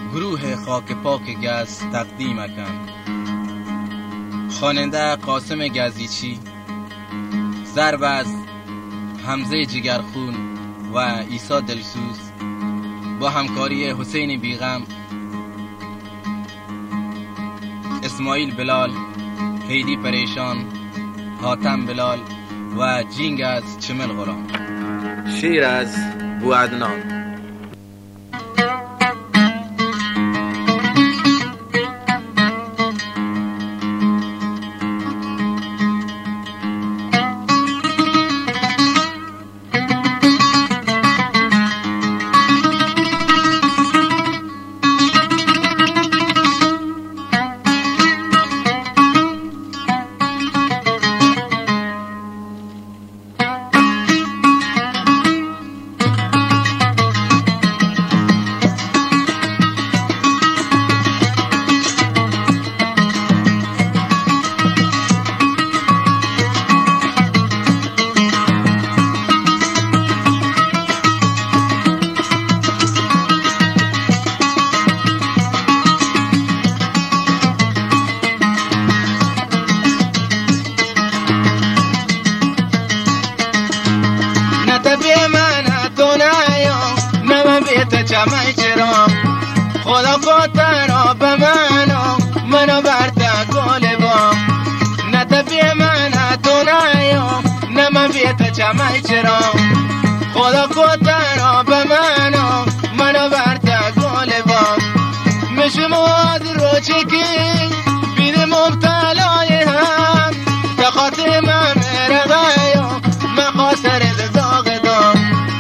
گروه خاک پاک گز تقدیم کن. خواننده قاسم گزیچی، ضرب از حمزه جگرخون و عیسی دلسوز با همکاری حسین بیغم، اسماعیل بلال، هیدی پریشان، حاتم بلال و جینگ از چمل غرام. شیر از بوعدنان. خدا خاطر به منو برده گل با نتبی من تو نیا نمه بیت چمه چرا خدا خاطر به منو برده گل با مشماد رو چکی بید مبتلای هم تخاطر من رغایا من خاطر داغ دام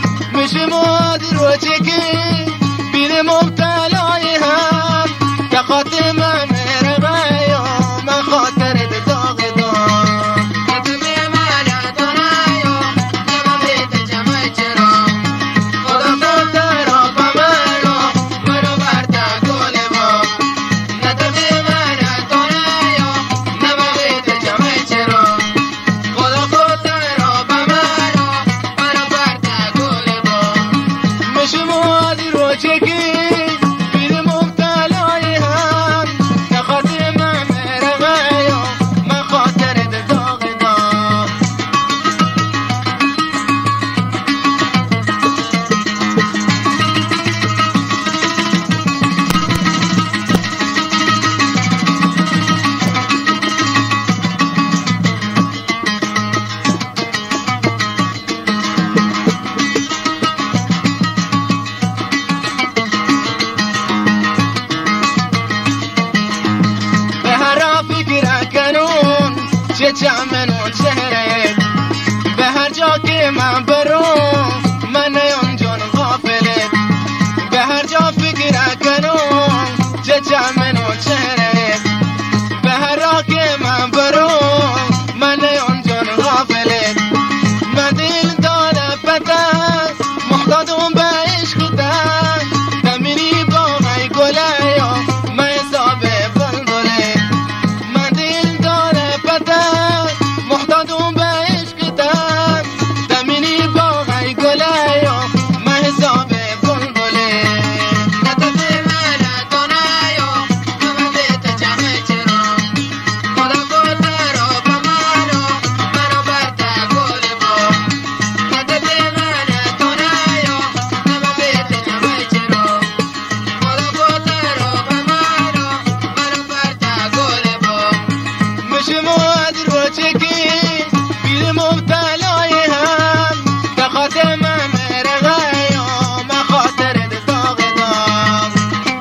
مشماد رو چکی بید مبتلای هم تخاطر من رغایا من خاطر داغ دام نتبی من تو نیا نمه بیت چمه چرا خدا خاطر به منو برده گل با نتبی من تو نیا نمه بیت چمه چرا خدا خاطر به منو برده گل با مشمادی رو چکی بید مبتلای هم تخاطر من رغایا من خاطر داغ دام به هر فکر کنون چه چمنون شهره به هر جا که من برم من نیام جان غافله به هر جا فکر کنون چه چمنون شهره به هر راه که من برم من نیام جان غافله من دل داده پتن محتاجم به عشق تن تمیری با غی گله یا من حساب بلبله من دل داده پتن محتاجم به عشق تن تمیری با غی گله یا من حساب بلبله نتبی من تو نیا نمه بیت چمه چرا خدا خاطر به منو برده گل با نتبی من تو نیا نمه بیت چمه چرا خدا خاطر به منو برده گل با مشماد رو چکی بید مبتلای هم تخاطر من رغایا من خاطر داغ دام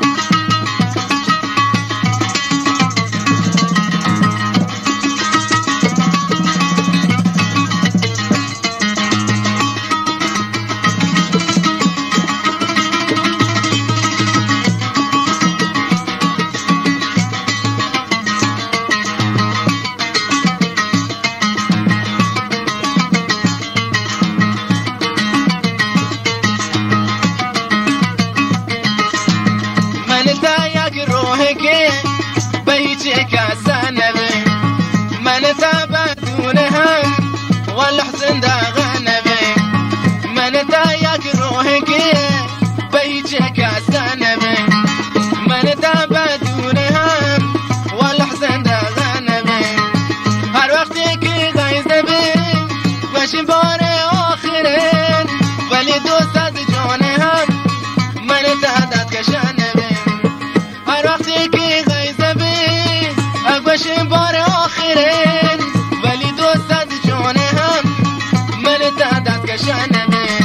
من تا یک روح که به هیچ کس نبی من تا بدون هم والحسن داغ نبی من تا یک روح که به هیچ کس نبی دست کشنه بین هر وقتی که غیزه بین اگوشم بار آخرین ولی دوست از جان هم من تا دست کشنه بین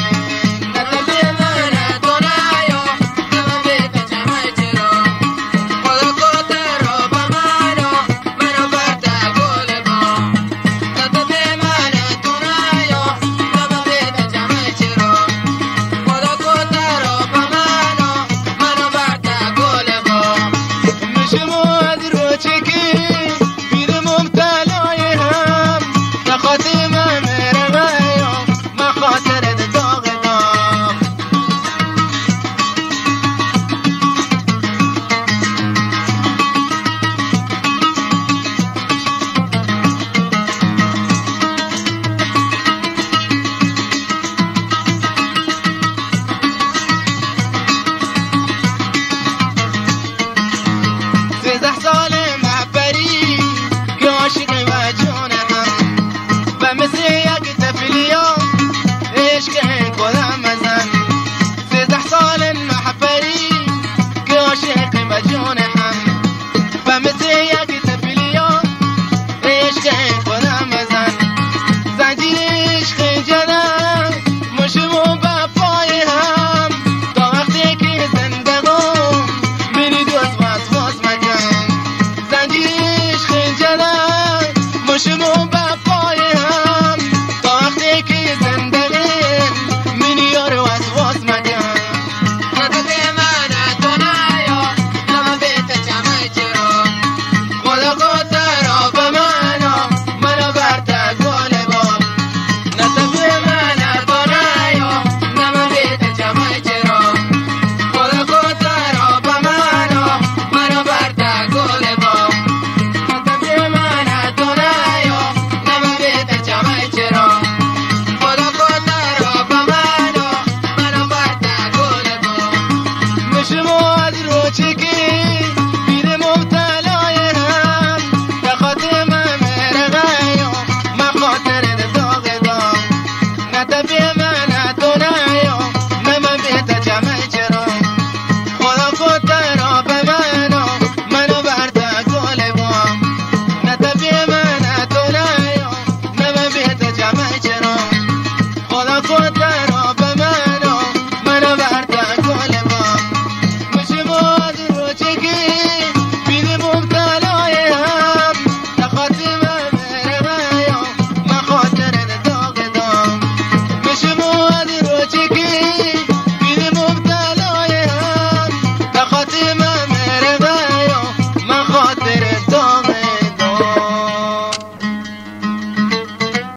Chicken.